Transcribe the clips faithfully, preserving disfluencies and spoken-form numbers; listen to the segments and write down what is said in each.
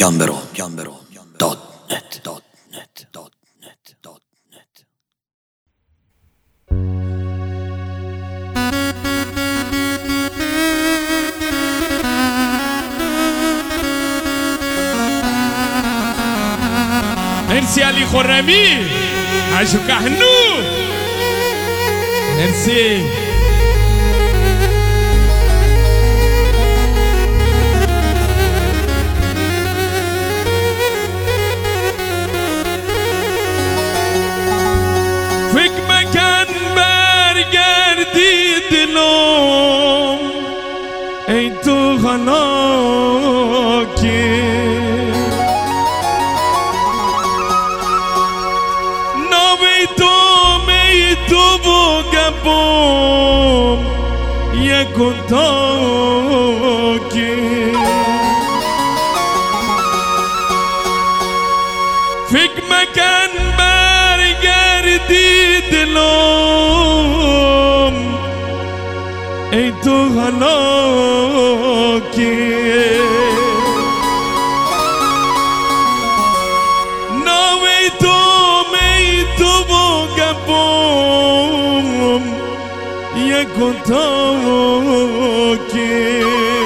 گمبرو گمبرو دات نت دات نت دات نت دات نت. مرسی علی خرمی عشق کهنو مرسی فکر مکن برگردی دلم ای تو خلاکی نامی تو می تو بگم یکون تاکی فکر مکن برگردی دلم ای تو خلاکی نامی تو می تو بگم یکون تاکی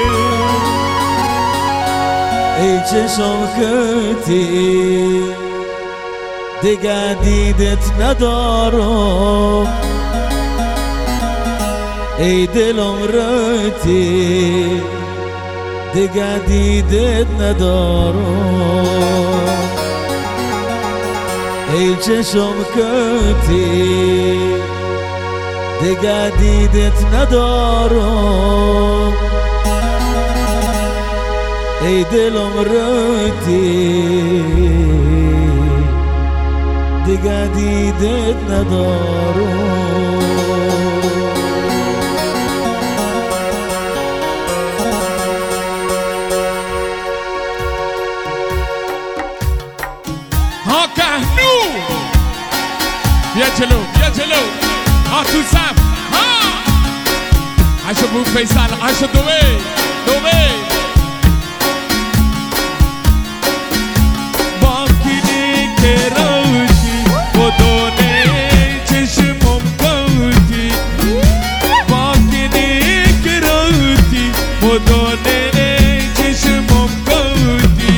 ای چشم خطی دیگر دیدت ندارم ای دلم رتی دیگر دیدت ندارم ای چشم کتی دیگر دیدت ندارم ای دلم رتی دیگر دیدت ندارم ها کهنو بیا جلو بیا جلو ها تو سم ها عشق بود فیصل عشق دوبه دوبه با کلی که روشی بدونه چشمم کودی با کلی که روشی بدونه چشمم کودی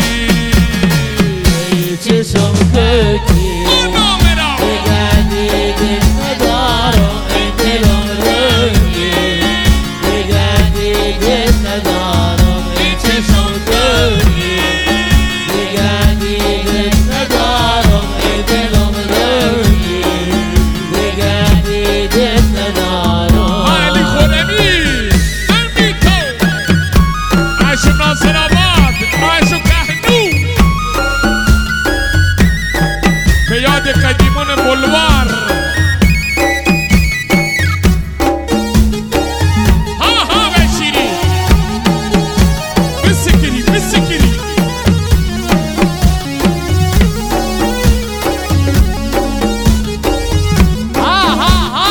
چشم کتی دیگر دیدت ندارم ای دلم رنگی دیگر دیدت ندارم ای چشم کتی دیگر دیدت ندارم ای دلم رنگی دیگر دیدت ندارم علی خرمی امیتو عشق ناصر آباد عشق کهنو به یاد قدیمان بلوار ها ها بشیری بسکری بسکری ها ها ها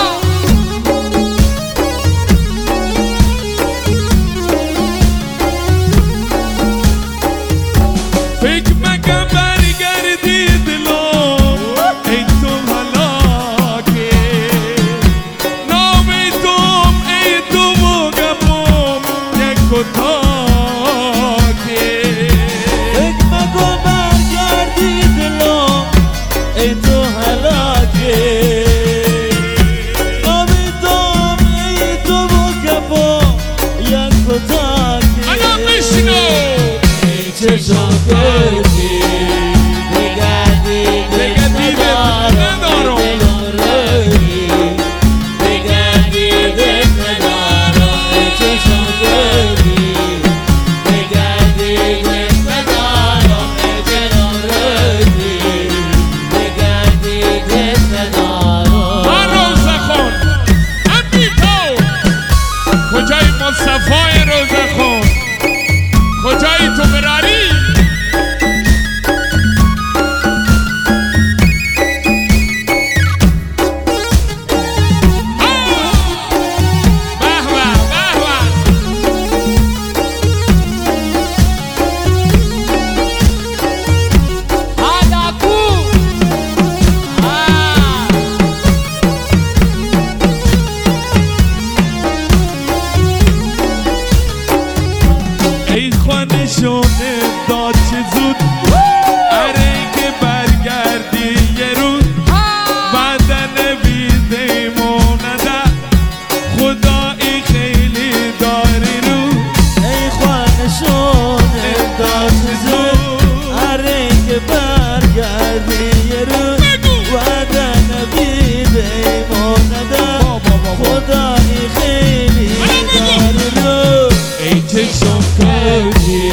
فکر مکن برگردی دلم ای تو هلاکی نامی توم ای تو بگم یک و تاکی فکر مکن برگردی دلم ای تو هلاکی نامیدم ای تو بگم یک کتاکی الان بشنو ای چشم کردی دیگر دیدت ندارم ای دلم رنگی دیگر دیدت ندارم ای چشم کردی دیگر دیدت ندارم ای دلم رنگی دیگر دیدت ندارم ها روزخون امیتو کجای مصطفی روزخون کجای تو براری داد چه زود اره که برگردی یه روز بعد نویده مونده خدایی خیلی داری رو ای خوانشون داد چه زود اره که برگردی یه روز بعد نویده مونده خدایی خیلی داری رو ای چشم کردی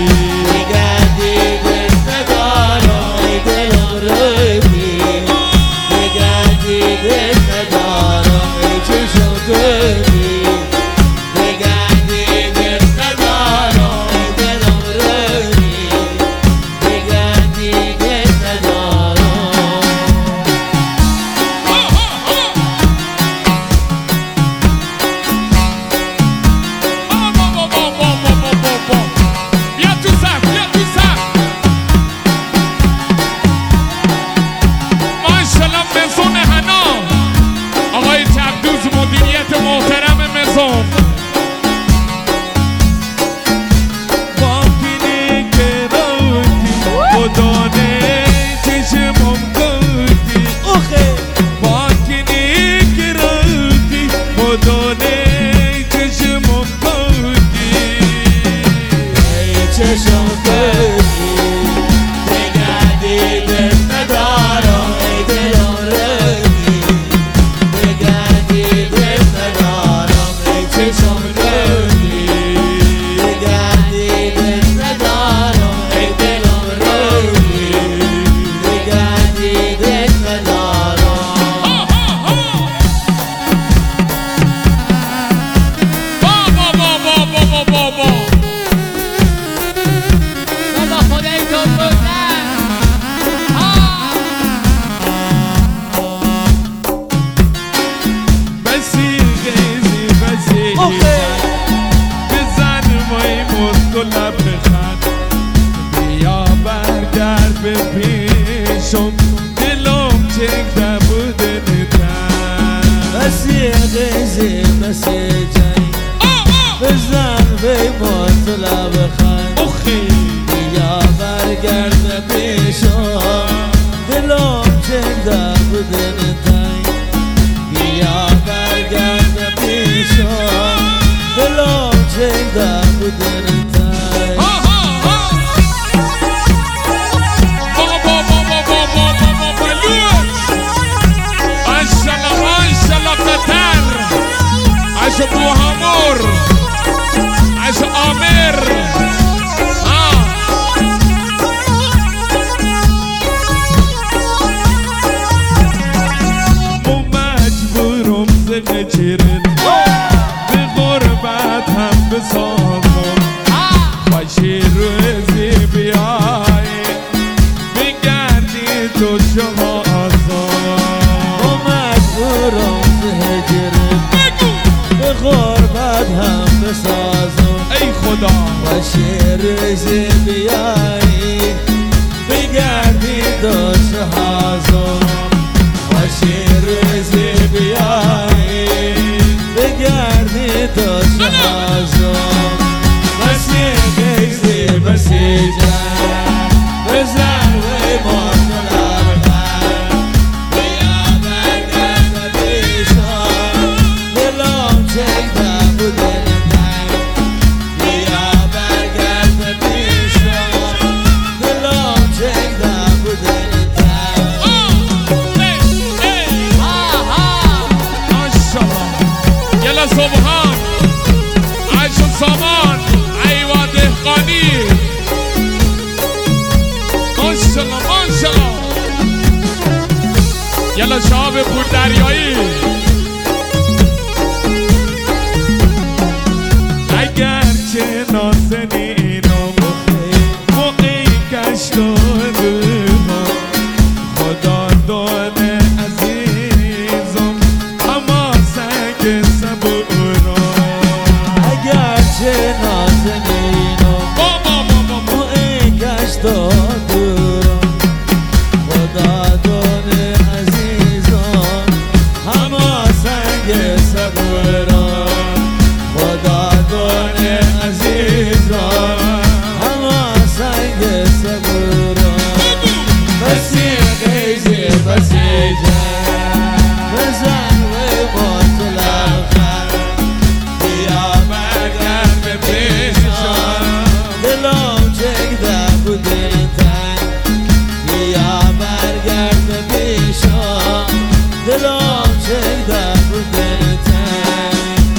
دلم چکده بوده نیتن بسی غیزی بسی جای بزن بی مطلب خان بیا برگرد پیشم دلم چکده بوده نیتن بیا برگرد پیشم دلم چکده بوده نیتن عشق بوهامور عشق آمر مو مجبورم زنه چیرد به غربت هم بسازم خوشی روزی بیایی بگردی تو شهازم مو مجبورم زنه چیرد به غربت هم بسازم ای خدا و شیرزی بیایی بگردی دوست هازم و شیرزی بیایی بگردی دوست هازم بسی گیزی بسی جان بزن وی مطلب بیا برگرد پیشم دلم چکده بوده نیتن بیا برگرد پیشم دلم چکده بوده نیتن یلا صبحان عیش و سامان ایوا دهقانی ماشالله ماشالله یلا شهاب پور دریایی اگرچه نازنینم موقعی کشت و روحم خدا داده عزیزم اما سنگ صبورم اگرچه نازنینم موقعی کشت و دورم خدا داده عزیزم اما سنگ صبورم خدا داده عزیزم جنگ صبورا مسیحی زی مسیحی بزن و موت الآخر بیا برگرد به پیشم دلم چکده بود تنگ بیا برگرد به پیشم دلم چکده بود تنگ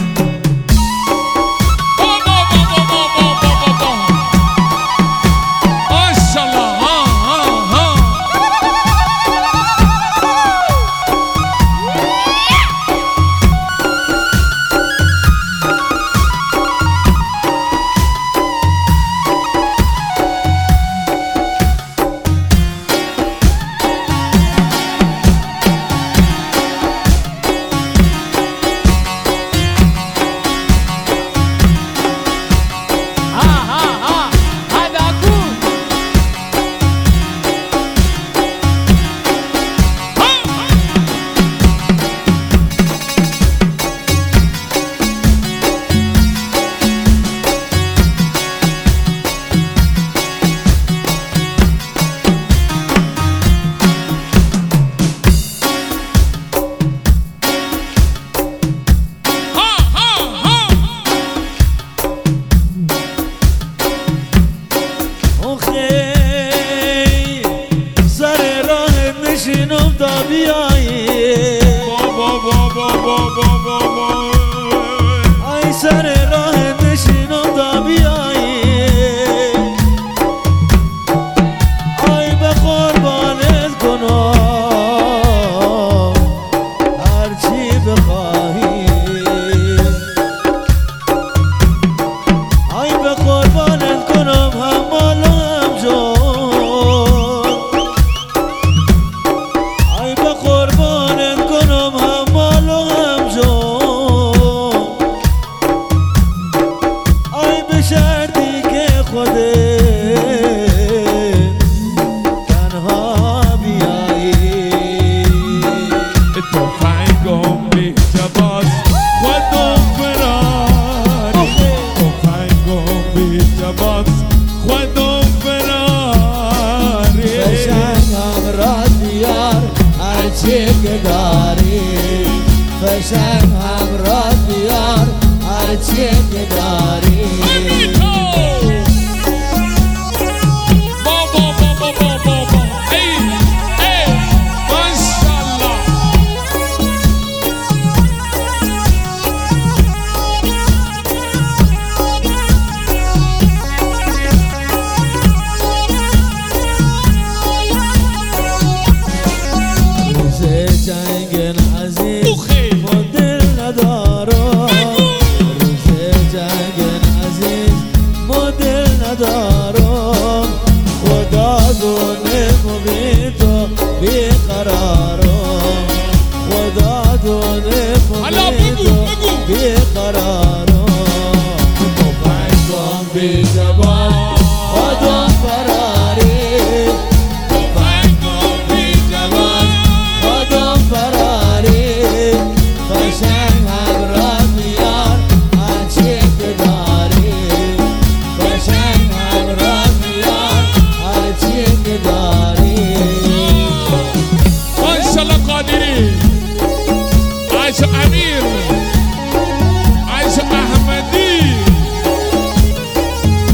نشینم تا بیایی ای سر راه نشینم تا بیایی ای به قربانت کنم هرچی بخواهی ای به قربانت کنم هم مال و هم جان شرطی که خودت تنها بیایی تفنگم بی‌جواز خودم فراری تفنگم بی‌جواز خودم فراری فشنگم را بیار هرچی که داری فشنگم را بیار هرچی که داری جنگ عزیز مدل ندارم روز جنگ عزیز مدل ندارم خدا دونه بی تو بیقرارم خدا دونه بی تو بیقرارم تفنگم بی جوان خودم فراری عایشه امیر عایشه احمدی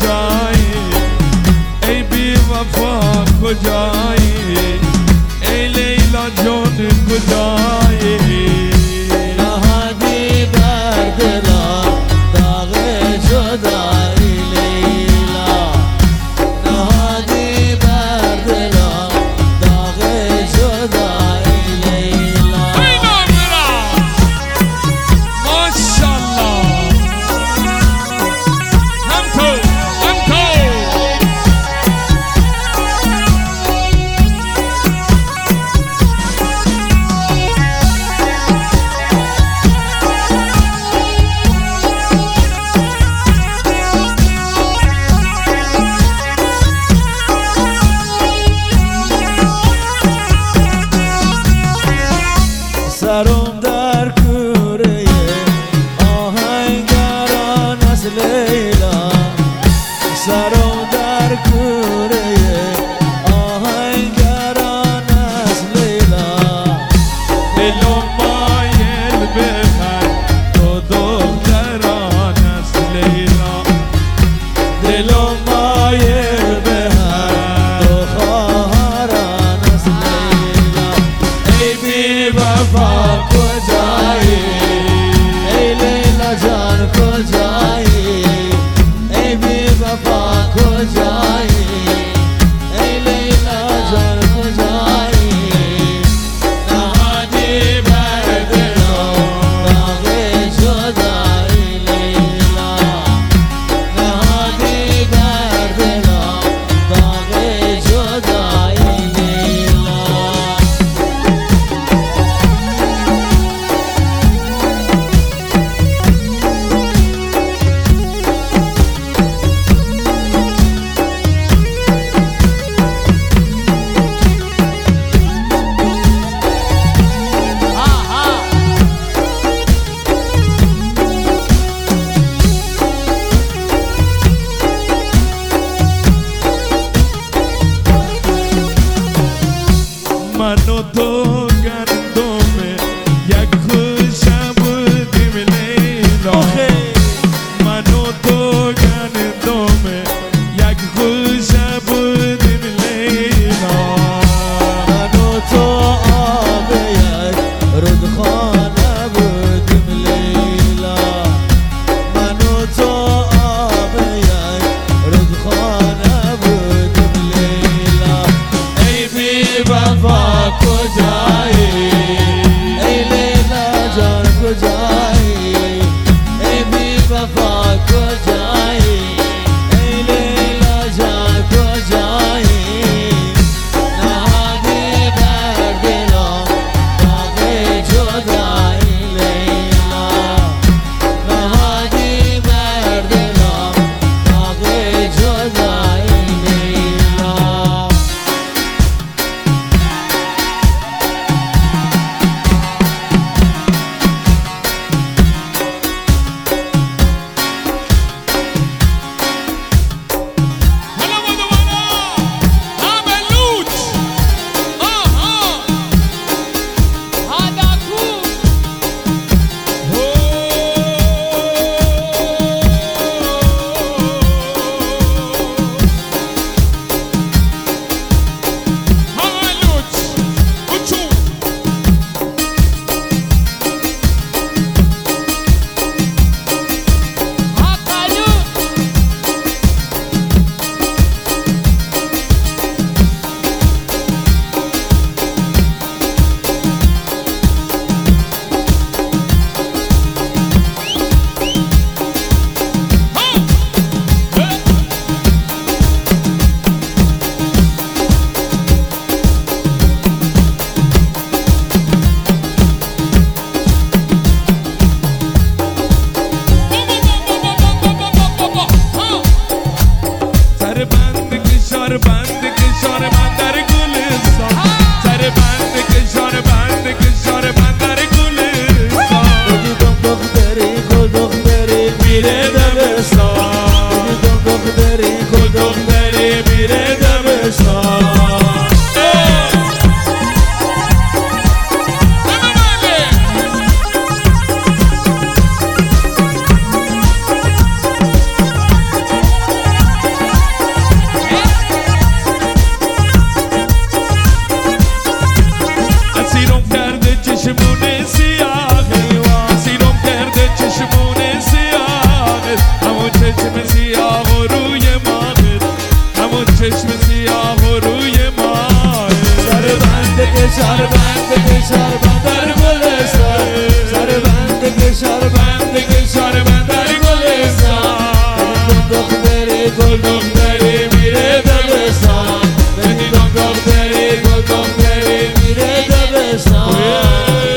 کجایی ای بی وفا کجایی ای لیلا جان کجایی نهادی بر دلم داغ جدایی لیلا نهادی بر دلم داغ جدایی لیلا ماشاءالله هم تو هم تو سرم در کوره آهنگران از لیلا سرم در کوره آهنگران از لیلا دلم مایل بخر تو دختران از لیلا دلم مایل به هر دو خواهران از لیلا ای بی وفا کجایی ای لیلا جان کجایی ای بی وفا کجایی ای لیلا جان کجایی نهادی بر دلم داغ جدایی لیلا نهادی بر دلم داغ جدایی لیلا من و تو گندم یک خوشه بودیم لیلا من و تو گندم یک خوشه بودیم لیلا من و تو آب یک رودخانه بودیم لیلا من و تو آب یک رودخانه بودیم لیلا ای بی وفا کجایی ای لیلا جان کجایی ای بی وفا کجایی ای لیلا جان کجایی نهادی بر دلم داغ جدایی لیلا نهادی بر دلم داغ جدایی لیلا حالا بودو بالا عملوت آها هداکو عملوت بچو هاکالو سر بند کشار بند کشار من در گلستان سر بند کشار بند کشار من در گلستان دیدم دختری گل دختری میره دبستان دیدم دختری گل دختری میره دبستان گل دختری میره دبستان بدیدم دختری گل دختری میره دبستان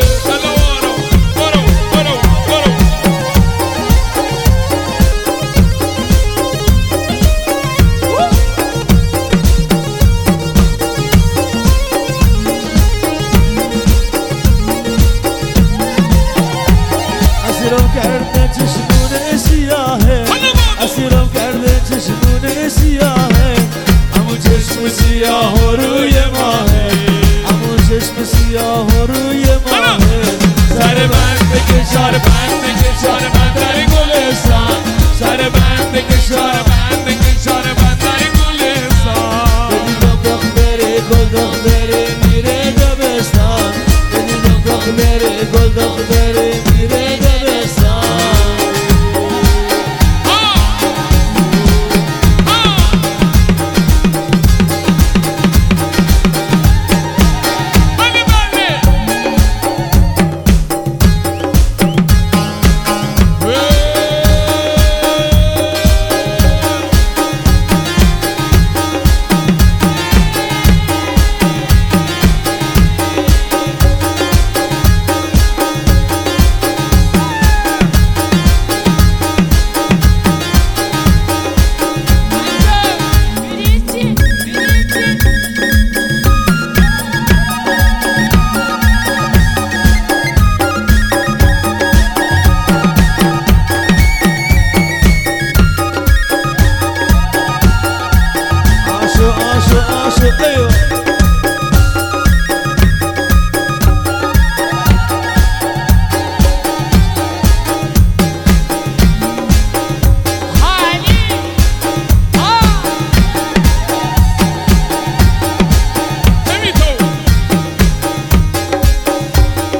اسیرم کرده چشمون سیاهه اسیرم کرده چشمون سیاهه همون چشم سیاه روی ماهه همون چشم سیاه روی ماهه سر بند بکشار بند بکشار بند در گلستان سر بند بکشار بند بکشار بند در گلستان بدیدم دختری گل دختری میره دبستان بدیدم دختری گل دختری میره دبستان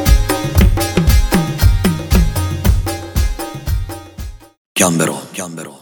Chiambero, chiambero.